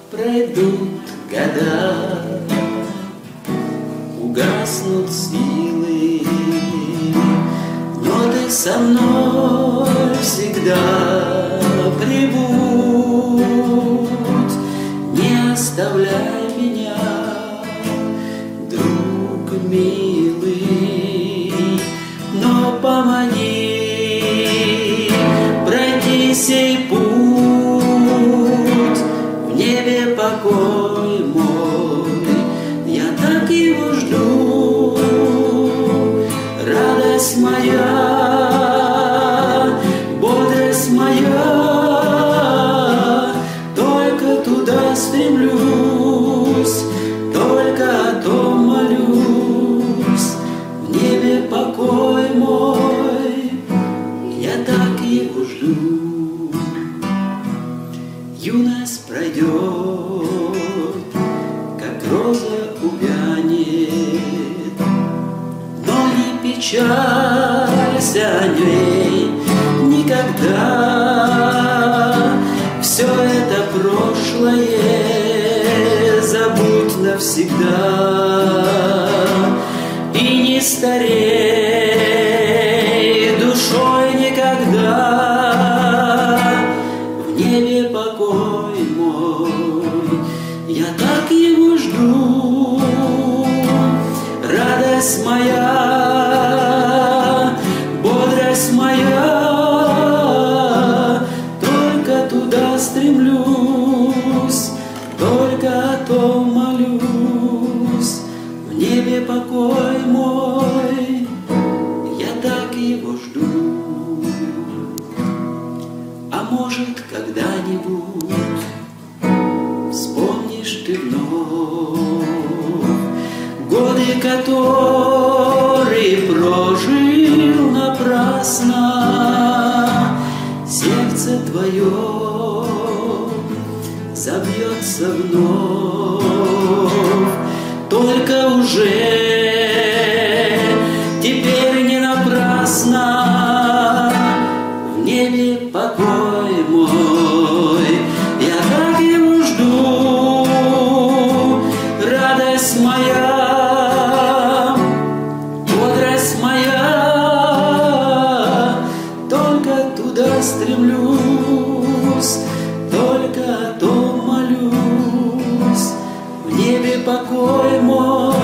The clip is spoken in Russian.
Пройдут года, угаснут силы, но ты со мной всегда прибудь. Не оставляй меня, друг милый, но помоги пройти сей путь. В небе покой мой, я так его жду. Радость моя, бодрость моя, только туда стремлюсь, только о том молюсь. В небе покой мой, я так его жду. Юность пройдет, как роза увянет, но не печалься о ней никогда. Все это прошлое забудь навсегда и не старей душой никогда. В небе покой мой, я так его жду. Радость моя, бодрость моя, только туда стремлюсь, только о том молюсь. В небе покой мой, я так его жду. А может, когда-нибудь вспомнишь ты вновь годы, которые прожил напрасно. Сердце твое забьется вновь, только уже теперь не напрасно. В небе покой мой, я так его жду. Радость моя, бодрость моя, только туда стремлюсь, только о том молюсь. В небе покой мой,